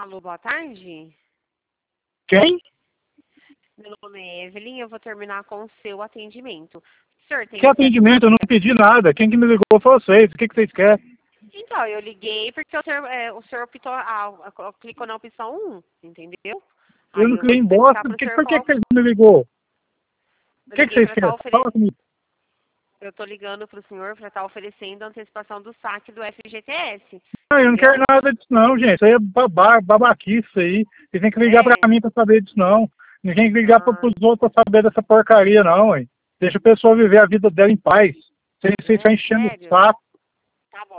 Alô, boa tarde. Quem? Meu nome é Evelyn, eu vou terminar com o seu atendimento. O senhor tem Que atendimento? Eu não pedi nada. Quem que me ligou foi vocês. O que vocês querem? Então, eu liguei porque o senhor optou, clicou na opção 1, entendeu? Eu Aí não eu vou criei em explicar bosta. para o senhor Por que qual. vocês não me ligou? O Eu que liguei vocês para estar querem? Fala oferecendo. comigo. Eu estou ligando para o senhor para estar oferecendo a antecipação do saque do FGTS, Não, eu não quero entendeu? nada disso não, gente. Isso aí é babaquice isso aí. Vocês têm que ligar pra É. mim pra saber disso não. Ninguém tem que ligar Ah, pros outros pra saber dessa porcaria não, hein. Deixa a pessoa viver a vida dela em paz. Vocês estão enchendo o sério? saco.